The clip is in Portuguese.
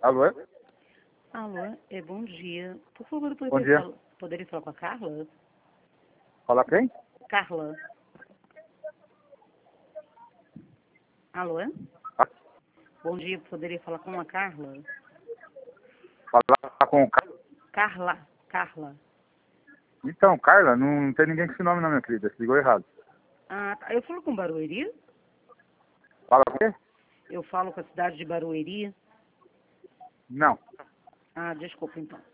Alô? Alô, bom dia. Por favor, eu Bom dia. poderia falar com a Carla? Fala quem? Carla. Alô? Ah, Bom dia, poderia falar com a Carla? falar com o Carla. Então, Carla, não tem ninguém com esse nome não, minha querida. Você ligou errado. Ah, tá. Eu falo com Barueri? Fala com quê? Eu falo com a cidade de Barueri? Não. Ah, desculpa então.